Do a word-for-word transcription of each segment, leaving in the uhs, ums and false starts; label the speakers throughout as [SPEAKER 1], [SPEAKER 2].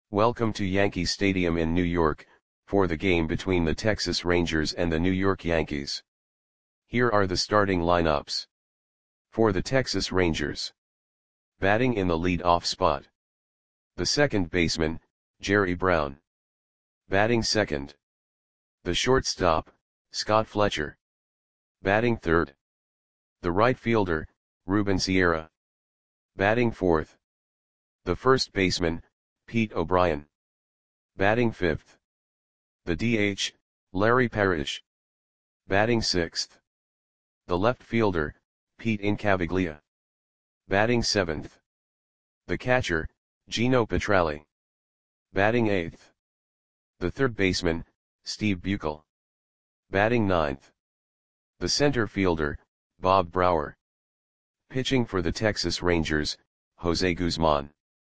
[SPEAKER 1] Welcome to Yankee Stadium in New York, for the game between the Texas Rangers and the New York Yankees. Here are the starting lineups. For the Texas Rangers. Batting in the lead-off spot. The second baseman, Jerry Brown. Batting second. The shortstop, Scott Fletcher. Batting third. The right fielder, Ruben Sierra. Batting fourth. The first baseman, Pete O'Brien. Batting fifth. The D H, Larry Parrish. Batting sixth. The left fielder, Pete Incaviglia. Batting seventh. The catcher, Gino Petralli. Batting eighth. The third baseman, Steve Buechel. Batting ninth. The center fielder, Bob Brower. Pitching for the Texas Rangers, Jose Guzman.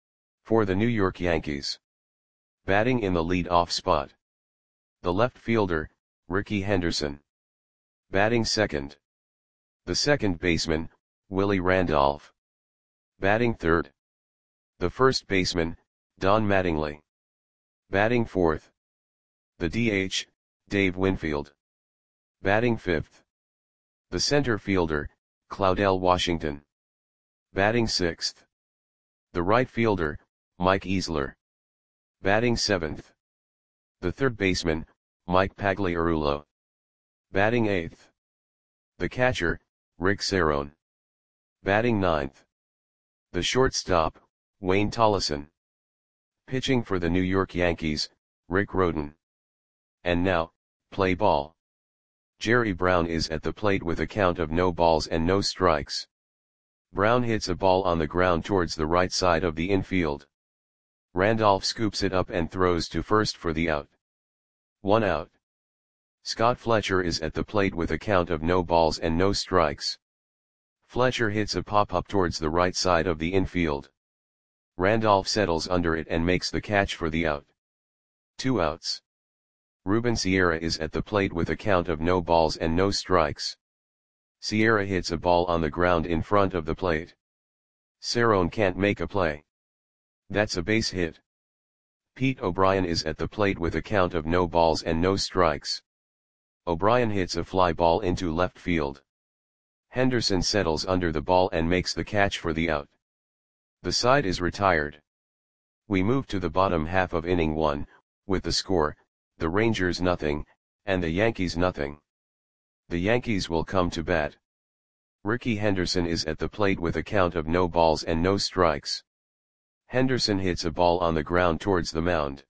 [SPEAKER 1] For the New York Yankees. Batting in the lead-off spot. The left fielder, Rickey Henderson. Batting second. The second baseman, Willie Randolph. Batting third. The first baseman, Don Mattingly. Batting fourth. The D H, Dave Winfield. Batting fifth. The center fielder, Claudell Washington. Batting sixth. The right fielder, Mike Easler. Batting seventh. The third baseman, Mike Pagliarulo. Batting eighth. The catcher, Rick Cerone. Batting ninth. The shortstop, Wayne Tollison. Pitching for the New York Yankees, Rick Rhoden. And now, play ball. Jerry Brown is at the plate with a count of no balls and no strikes. Brown hits a ball on the ground towards the right side of the infield. Randolph scoops it up and throws to first for the out. One out. Scott Fletcher is at the plate with a count of no balls and no strikes. Fletcher hits a pop-up towards the right side of the infield. Randolph settles under it and makes the catch for the out. Two outs. Ruben Sierra is at the plate with a count of no balls and no strikes. Sierra hits a ball on the ground in front of the plate. Cerone can't make a play. That's a base hit. Pete O'Brien is at the plate with a count of no balls and no strikes. O'Brien hits a fly ball into left field. Henderson settles under the ball and makes the catch for the out. The side is retired. We move to the bottom half of inning one, with the score, the Rangers nothing, and the Yankees nothing. The Yankees will come to bat. Rickey Henderson is at the plate with a count of no balls and no strikes. Henderson hits a ball on the ground towards the mound.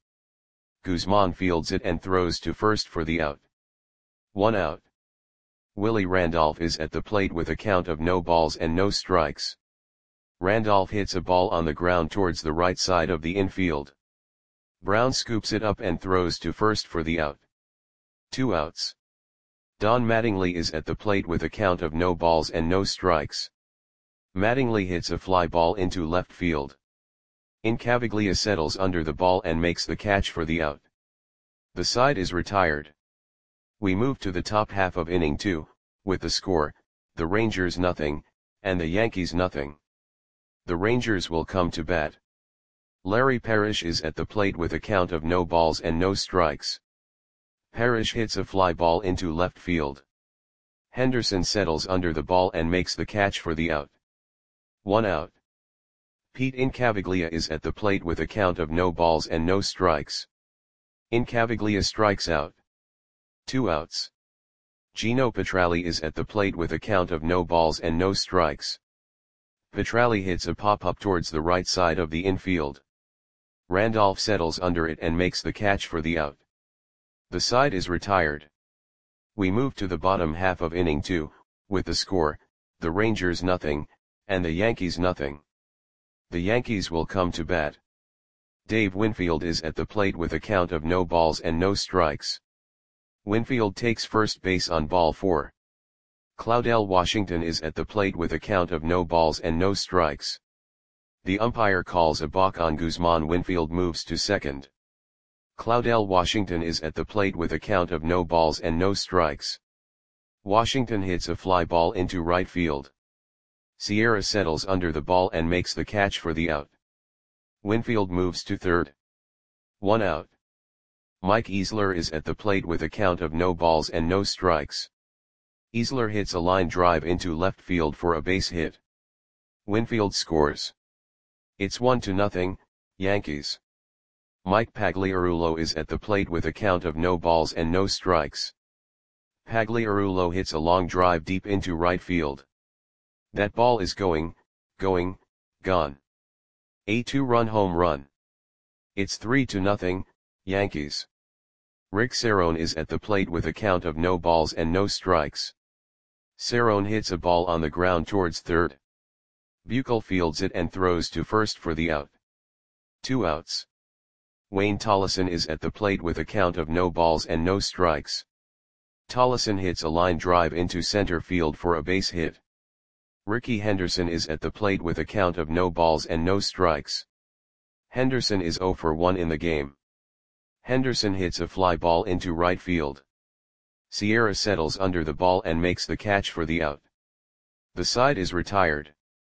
[SPEAKER 1] Guzman fields it and throws to first for the out. One out. Willie Randolph is at the plate with a count of no balls and no strikes. Randolph hits a ball on the ground towards the right side of the infield. Brown scoops it up and throws to first for the out. Two outs. Don Mattingly is at the plate with a count of no balls and no strikes. Mattingly hits a fly ball into left field. Incaviglia settles under the ball and makes the catch for the out. The side is retired. We move to the top half of inning two, with the score, the Rangers nothing, and the Yankees nothing. The Rangers will come to bat. Larry Parrish is at the plate with a count of no balls and no strikes. Parrish hits a fly ball into left field. Henderson settles under the ball and makes the catch for the out. One out. Pete Incaviglia is at the plate with a count of no balls and no strikes. Incaviglia strikes out. Two outs. Gino Petralli is at the plate with a count of no balls and no strikes. Petralli hits a pop-up towards the right side of the infield. Randolph settles under it and makes the catch for the out. The side is retired. We move to the bottom half of inning two, with the score, the Rangers nothing, and the Yankees nothing. The Yankees will come to bat. Dave Winfield is at the plate with a count of no balls and no strikes. Winfield takes first base on ball four. Claudell Washington is at the plate with a count of no balls and no strikes. The umpire calls a balk on Guzman. Winfield moves to second. Claudell Washington is at the plate with a count of no balls and no strikes. Washington hits a fly ball into right field. Sierra settles under the ball and makes the catch for the out. Winfield moves to third. One out. Mike Easler is at the plate with a count of no balls and no strikes. Easler hits a line drive into left field for a base hit. Winfield scores. It's one to nothing, Yankees. Mike Pagliarulo is at the plate with a count of no balls and no strikes. Pagliarulo hits a long drive deep into right field. That ball is going, going, gone. A two-run home run. It's three to nothing, Yankees. Rick Cerone is at the plate with a count of no balls and no strikes. Cerone hits a ball on the ground towards third. Buechel fields it and throws to first for the out. Two outs. Wayne Tolleson is at the plate with a count of no balls and no strikes. Tolleson hits a line drive into center field for a base hit. Rickey Henderson is at the plate with a count of no balls and no strikes. Henderson is zero for one in the game. Henderson hits a fly ball into right field. Sierra settles under the ball and makes the catch for the out. The side is retired.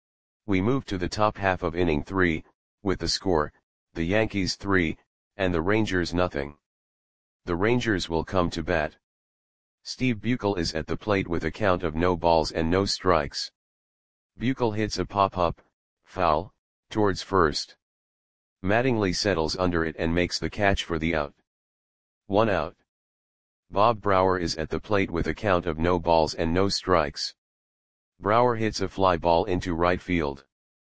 [SPEAKER 1] We move to the top half of inning three, with the score, the Yankees three, and the Rangers nothing. The Rangers will come to bat. Steve Buechel is at the plate with a count of no balls and no strikes. Buechel hits a pop-up, foul, towards first. Mattingly settles under it and makes the catch for the out. One out. Bob Brouwer is at the plate with a count of no balls and no strikes. Brouwer hits a fly ball into right field.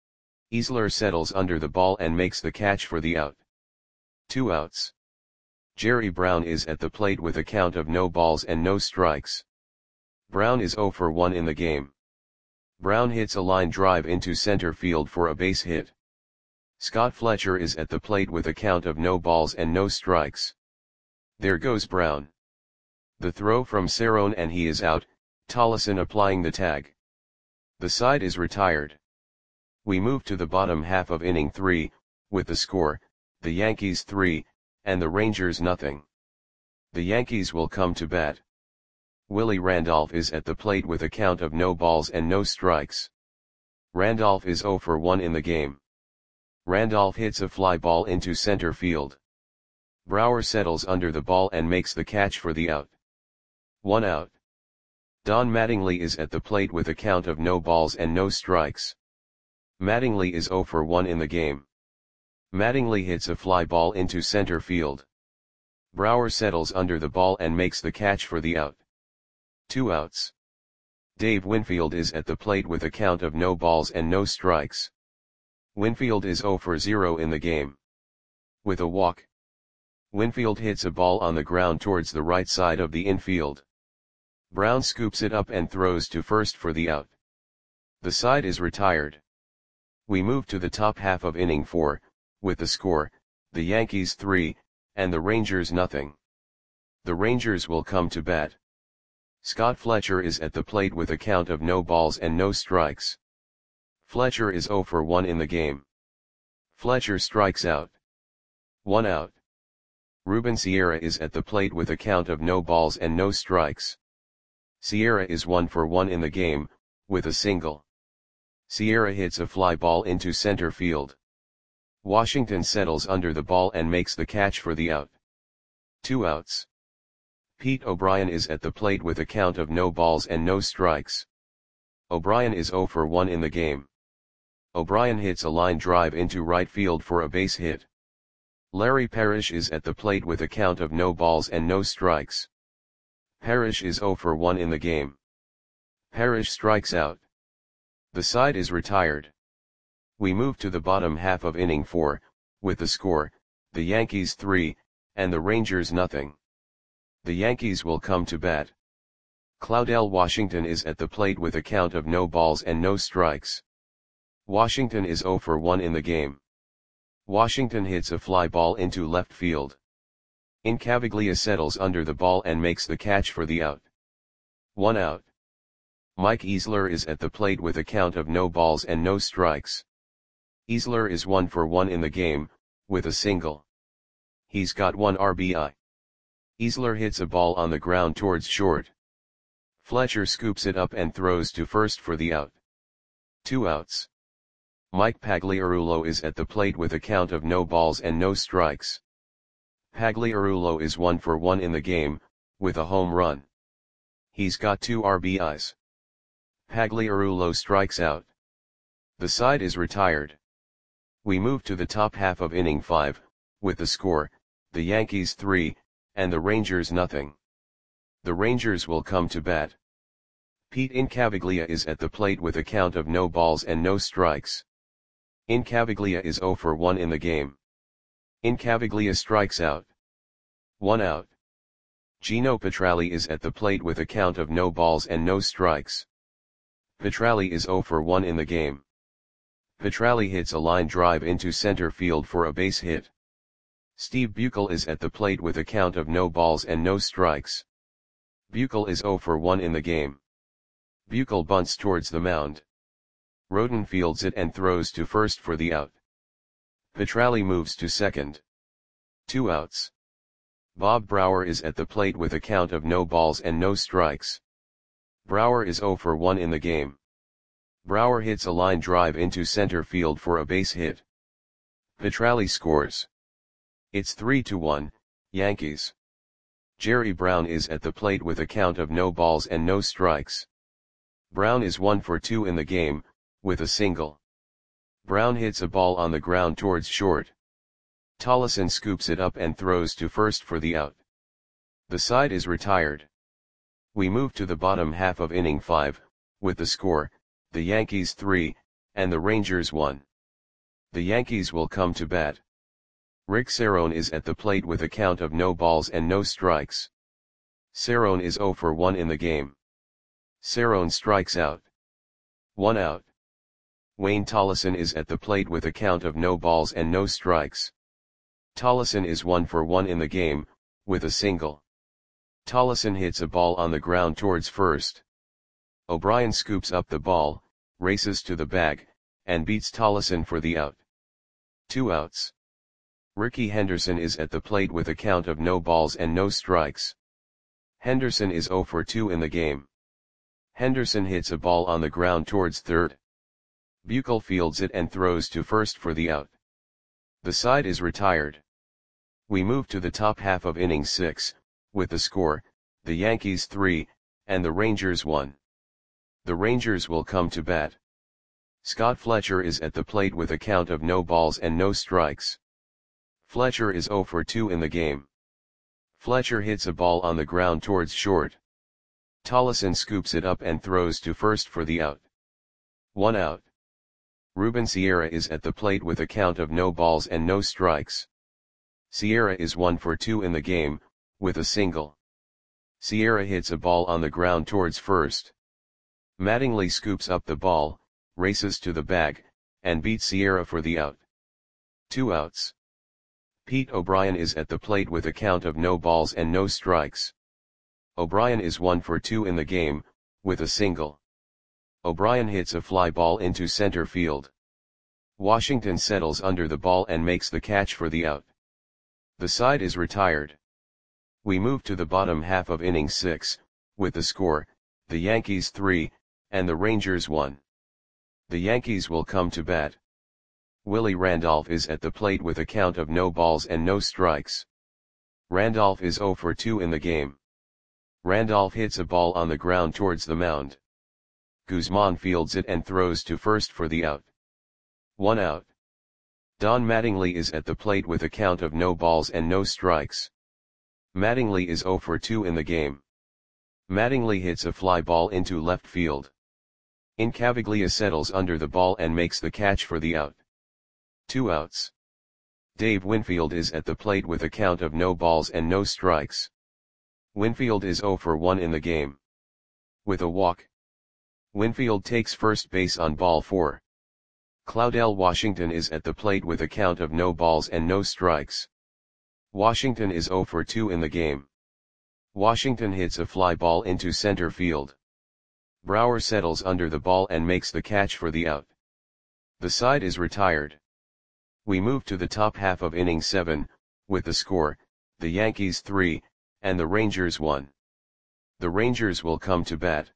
[SPEAKER 1] Easler settles under the ball and makes the catch for the out. Two outs. Jerry Brown is at the plate with a count of no balls and no strikes. Brown is zero for one in the game. Brown hits a line drive into center field for a base hit. Scott Fletcher is at the plate with a count of no balls and no strikes. There goes Brown. The throw from Cerone and he is out, Tolleson applying the tag. The side is retired. We move to the bottom half of inning three, with the score, the Yankees three, and the Rangers nothing. The Yankees will come to bat. Willie Randolph is at the plate with a count of no balls and no strikes. Randolph is zero for one in the game. Randolph hits a fly ball into center field. Brouwer settles under the ball and makes the catch for the out. One out. Don Mattingly is at the plate with a count of no balls and no strikes. Mattingly is zero for one in the game. Mattingly hits a fly ball into center field. Brouwer settles under the ball and makes the catch for the out. Two outs. Dave Winfield is at the plate with a count of no balls and no strikes. Winfield is zero for zero in the game. With a walk. Winfield hits a ball on the ground towards the right side of the infield. Brown scoops it up and throws to first for the out. The side is retired. We move to the top half of inning four, with the score, the Yankees three, and the Rangers nothing. The Rangers will come to bat. Scott Fletcher is at the plate with a count of no balls and no strikes. Fletcher is zero for one in the game. Fletcher strikes out. One out. Ruben Sierra is at the plate with a count of no balls and no strikes. Sierra is one for one in the game, with a single. Sierra hits a fly ball into center field. Washington settles under the ball and makes the catch for the out. Two outs. Pete O'Brien is at the plate with a count of no balls and no strikes. O'Brien is zero for one in the game. O'Brien hits a line drive into right field for a base hit. Larry Parrish is at the plate with a count of no balls and no strikes. Parrish is zero for one in the game. Parrish strikes out. The side is retired. We move to the bottom half of inning four, with the score, the Yankees three, and the Rangers nothing. The Yankees will come to bat. Claudell Washington is at the plate with a count of no balls and no strikes. Washington is zero for one in the game. Washington hits a fly ball into left field. Incaviglia settles under the ball and makes the catch for the out. One out. Mike Easler is at the plate with a count of no balls and no strikes. Easler is one for one in the game, with a single. He's got one R B I. Easler hits a ball on the ground towards short. Fletcher scoops it up and throws to first for the out. Two outs. Mike Pagliarulo is at the plate with a count of no balls and no strikes. Pagliarulo is one for one in the game, with a home run. He's got two R B Is. Pagliarulo strikes out. The side is retired. We move to the top half of inning five, with the score, the Yankees three, and the Rangers nothing. The Rangers will come to bat. Pete Incaviglia is at the plate with a count of no balls and no strikes. Incaviglia is zero for one in the game. Incaviglia strikes out. One out. Gino Petralli is at the plate with a count of no balls and no strikes. Petralli is zero for one in the game. Petralli hits a line drive into center field for a base hit. Steve Buechel is at the plate with a count of no balls and no strikes. Buechel is zero for one in the game. Buechel bunts towards the mound. Roden fields it and throws to first for the out. Petralli moves to second. Two outs. Bob Brouwer is at the plate with a count of no balls and no strikes. Brouwer is zero for one in the game. Brouwer hits a line drive into center field for a base hit. Petralli scores. It's three to one, Yankees. Jerry Brown is at the plate with a count of no balls and no strikes. Brown is one for two in the game, with a single. Brown hits a ball on the ground towards short. Tollefson scoops it up and throws to first for the out. The side is retired. We move to the bottom half of inning five, with the score, the Yankees three, and the Rangers one. The Yankees will come to bat. Rick Cerone is at the plate with a count of no balls and no strikes. Cerone is zero for one in the game. Cerone strikes out. One out. Wayne Tollefson is at the plate with a count of no balls and no strikes. Tollefson is one for one in the game, with a single. Tollefson hits a ball on the ground towards first. O'Brien scoops up the ball, races to the bag, and beats Tollefson for the out. Two outs. Ricky Henderson is at the plate with a count of no balls and no strikes. Henderson is zero for two in the game. Henderson hits a ball on the ground towards third. Buechel fields it and throws to first for the out. The side is retired. We move to the top half of inning six, with the score, the Yankees three, and the Rangers one. The Rangers will come to bat. Scott Fletcher is at the plate with a count of no balls and no strikes. Fletcher is zero for two in the game. Fletcher hits a ball on the ground towards short. Tollefson scoops it up and throws to first for the out. One out. Ruben Sierra is at the plate with a count of no balls and no strikes. Sierra is one for two in the game, with a single. Sierra hits a ball on the ground towards first. Mattingly scoops up the ball, races to the bag, and beats Sierra for the out. Two outs. Pete O'Brien is at the plate with a count of no balls and no strikes. O'Brien is one for two in the game, with a single. O'Brien hits a fly ball into center field. Washington settles under the ball and makes the catch for the out. The side is retired. We move to the bottom half of inning six, with the score, the Yankees three, and the Rangers one. The Yankees will come to bat. Willie Randolph is at the plate with a count of no balls and no strikes. Randolph is zero for two in the game. Randolph hits a ball on the ground towards the mound. Guzman fields it and throws to first for the out. One out. Don Mattingly is at the plate with a count of no balls and no strikes. Mattingly is zero for two in the game. Mattingly hits a fly ball into left field. Incaviglia settles under the ball and makes the catch for the out. Two outs. Dave Winfield is at the plate with a count of no balls and no strikes. Winfield is zero for one in the game. With a walk. Winfield takes first base on ball four. Claudell Washington is at the plate with a count of no balls and no strikes. Washington is zero for two in the game. Washington hits a fly ball into center field. Brouwer settles under the ball and makes the catch for the out. The side is retired. We move to the top half of inning seven, with the score, the Yankees three, and the Rangers one. The Rangers will come to bat.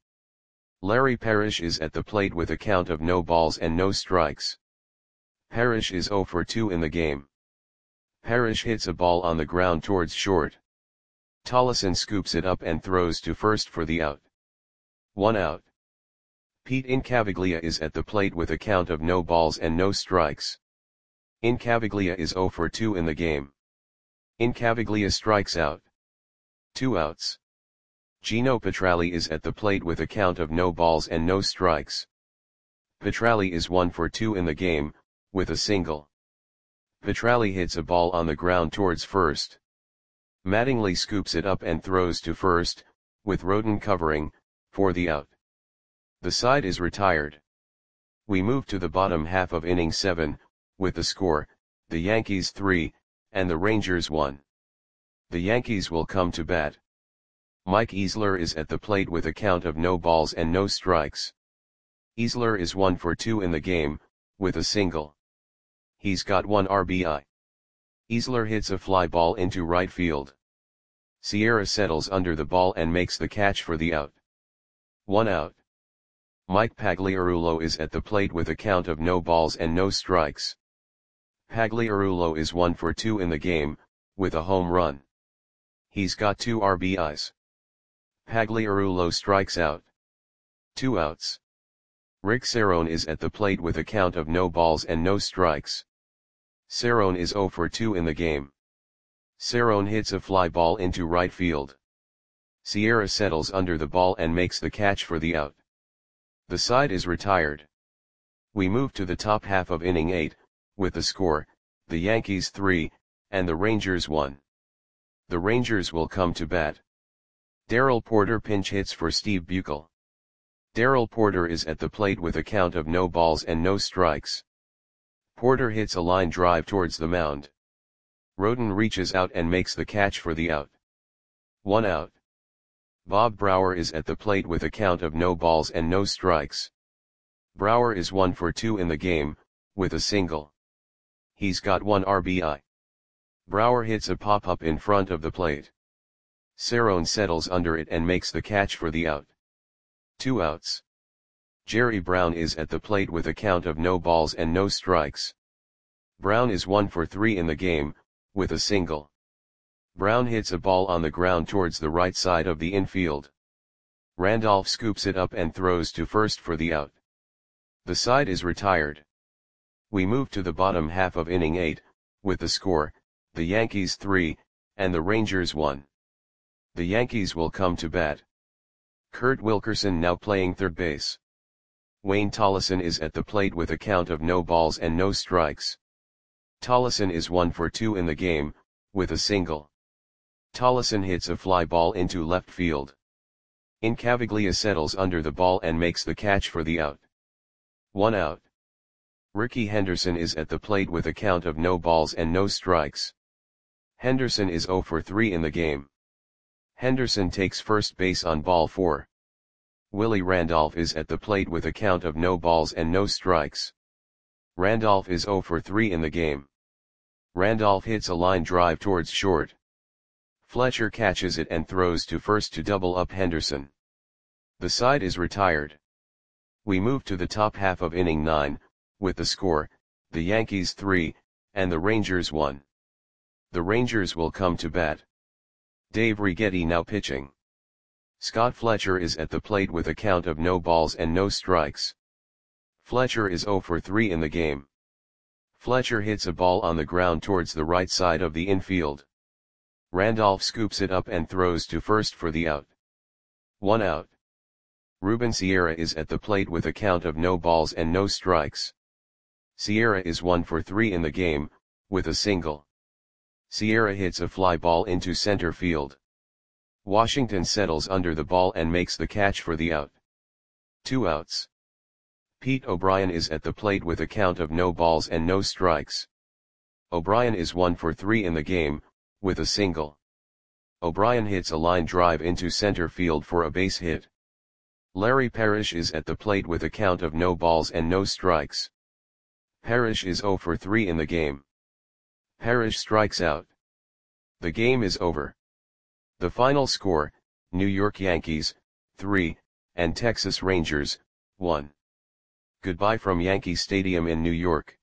[SPEAKER 1] Larry Parrish is at the plate with a count of no balls and no strikes. Parrish is zero for two in the game. Parrish hits a ball on the ground towards short. Tollison scoops it up and throws to first for the out. One out. Pete Incaviglia is at the plate with a count of no balls and no strikes. Incaviglia is zero for two in the game. Incaviglia strikes out. Two outs. Gino Petralli is at the plate with a count of no balls and no strikes. Petralli is one for two in the game, with a single. Petralli hits a ball on the ground towards first. Mattingly scoops it up and throws to first, with Roden covering, for the out. The side is retired. We move to the bottom half of inning seven, with the score, the Yankees three, and the Rangers one. The Yankees will come to bat. Mike Easler is at the plate with a count of no balls and no strikes. Easler is one for two in the game, with a single. He's got one R B I. Easler hits a fly ball into right field. Sierra settles under the ball and makes the catch for the out. One out. Mike Pagliarulo is at the plate with a count of no balls and no strikes. Pagliarulo is one for two in the game, with a home run. He's got two R B Is. Pagliarulo strikes out. Two outs. Rick Cerrone is at the plate with a count of no balls and no strikes. Cerrone is zero for two in the game. Cerrone hits a fly ball into right field. Sierra settles under the ball and makes the catch for the out. The side is retired. We move to the top half of inning eight, with the score, the Yankees three, and the Rangers one. The Rangers will come to bat. Darrell Porter pinch hits for Steve Buechel. Darrell Porter is at the plate with a count of no balls and no strikes. Porter hits a line drive towards the mound. Roden reaches out and makes the catch for the out. One out. Bob Brower is at the plate with a count of no balls and no strikes. Brower is one for two in the game, with a single. He's got one R B I. Brower hits a pop-up in front of the plate. Cerrone settles under it and makes the catch for the out. Two outs. Jerry Brown is at the plate with a count of no balls and no strikes. Brown is one for three in the game, with a single. Brown hits a ball on the ground towards the right side of the infield. Randolph scoops it up and throws to first for the out. The side is retired. We move to the bottom half of inning eight, with the score, the Yankees three, and the Rangers one. The Yankees will come to bat. Kurt Wilkerson now playing third base. Wayne Tollison is at the plate with a count of no balls and no strikes. Tollison is one for two in the game, with a single. Tollison hits a fly ball into left field. Incaviglia settles under the ball and makes the catch for the out. One out. Ricky Henderson is at the plate with a count of no balls and no strikes. Henderson is zero for three in the game. Henderson takes first base on ball four. Willie Randolph is at the plate with a count of no balls and no strikes. Randolph is zero for three in the game. Randolph hits a line drive towards short. Fletcher catches it and throws to first to double up Henderson. The side is retired. We move to the top half of inning nine, with the score, the Yankees three, and the Rangers one. The Rangers will come to bat. Dave Righetti now pitching. Scott Fletcher is at the plate with a count of no balls and no strikes. Fletcher is zero for three in the game. Fletcher hits a ball on the ground towards the right side of the infield. Randolph scoops it up and throws to first for the out. One out. Ruben Sierra is at the plate with a count of no balls and no strikes. Sierra is one for three in the game, with a single. Sierra hits a fly ball into center field. Washington settles under the ball and makes the catch for the out. Two outs. Pete O'Brien is at the plate with a count of no balls and no strikes. O'Brien is one for three in the game, with a single. O'Brien hits a line drive into center field for a base hit. Larry Parrish is at the plate with a count of no balls and no strikes. Parrish is zero for three in the game. Parrish strikes out. The game is over. The final score, New York Yankees, three, and Texas Rangers, one. Goodbye from Yankee Stadium in New York.